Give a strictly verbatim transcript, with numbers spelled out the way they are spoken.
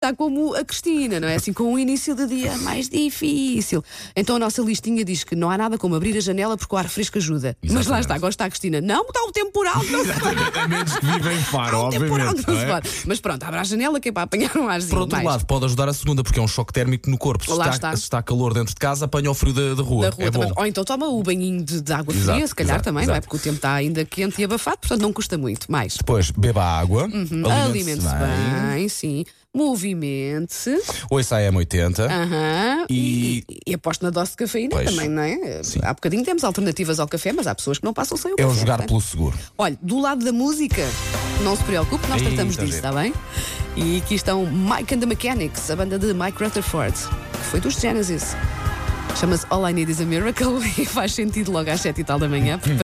está como a Cristina, não é? Assim, com o início do dia mais difícil. Então a nossa listinha diz que não há nada como abrir a janela porque o ar fresco ajuda. Exatamente. Mas lá está, gosta a Cristina. Não, está um temporal. Exatamente, a menos que viva em Faro, um obviamente. Não é? Mas pronto, abre a janela que é para apanhar um arzinho. Por outro mais. lado, pode ajudar a segunda, porque é um choque térmico no corpo. Se Lá está, está. se está calor dentro de casa, apanha o frio da, da rua. Da rua é também. bom. Ou então toma o banhinho de, de água Exato, fria, se calhar exato, também, exato. não é? Porque o tempo está ainda quente e abafado, portanto não custa muito. Mais. Depois, beba água, Uhum. alimente-se Alimente-se bem, bem, sim. Movimente-se. ouça a M oitenta Aham. e... E, e aposto na dose de cafeína Pois. também, não é? Sim. Há bocadinho temos alternativas ao café, mas há pessoas que não passam sem o é café. o jogar não é? pelo seguro. Olha, do lado da música, não se preocupe, nós Eita, tratamos disso, gente. está bem? E aqui estão Mike and the Mechanics, a banda de Mike Rutherford, que foi dos Genesis. Chama-se All I Need Is a Miracle e faz sentido logo às sete e tal da manhã.